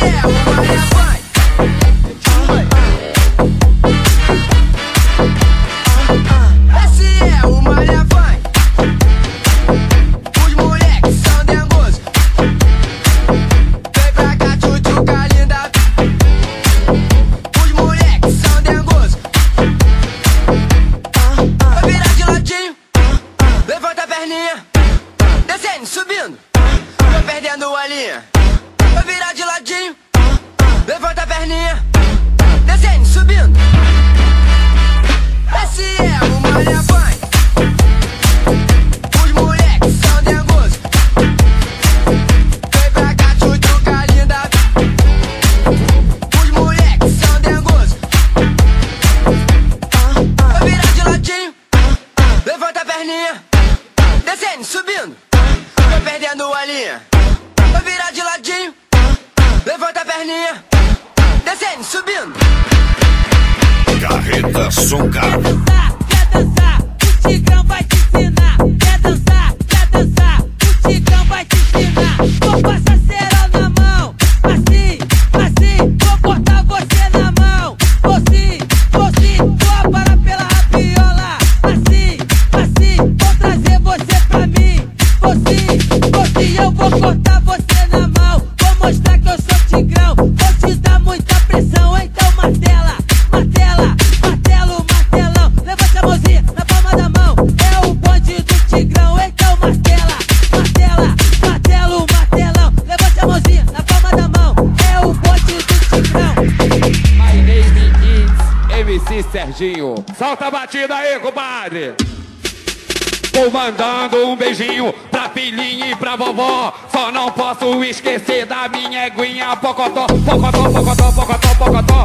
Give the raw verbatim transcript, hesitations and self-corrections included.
é o Maria vai. Esse é o Maria vai. Os moleques são dengosos. Vem pra cá, tchutchuca linda. Os moleques são dengosos. Vai virar de ladinho. Levanta a perninha. Descendo, subindo. Tô perdendo a linha. Vai virar de ladinho. Levanta a perninha. Descendo, subindo. Esse é o Maria vai. Os moleques são dengosos. Vem pra cá, tchutchuca linda. Os moleques são dengosos. Vai virar de ladinho. Levanta a perninha. Descendo, subindo. Tô perdendo a linha. Vai virar de ladinho. Levanta a perninha. Descendo, subindo. Carreta Songa. Quer dançar, quer dançar, o Tigrão vai te ensinar. Quer dançar, quer dançar, o Tigrão vai te ensinar. Vou passar cerol na mão, assim, assim. Vou botar você na mão, vou sim, vou sim. Vou parar pela rabiola, assim, assim. Vou trazer você pra mim, vou sim, vou sim. Eu vou cortar você na mão, vou mostrar que eu sou Tigrão. Vou te dar muita pressão, então martela, martela, martelo, martelão. Levante a mãozinha na palma da mão. É o bonde do Tigrão, então martela, martela, martelo, martelão. Levante a mãozinha na palma da mão. É o bonde do Tigrão. My name is M C Serginho. Solta a batida aí, compadre. Vou mandando um beijinho pra filhinha e pra vovó. Só não posso esquecer da minha eguinha Pocotó, pocotó, pocotó, pocotó, pocotó.